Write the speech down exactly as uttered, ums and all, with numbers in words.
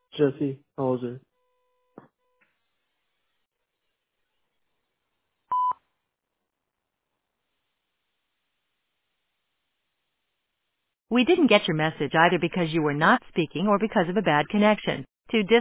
Jesse Hauser. We didn't get your message either because you were not speaking or because of a bad connection. To dis-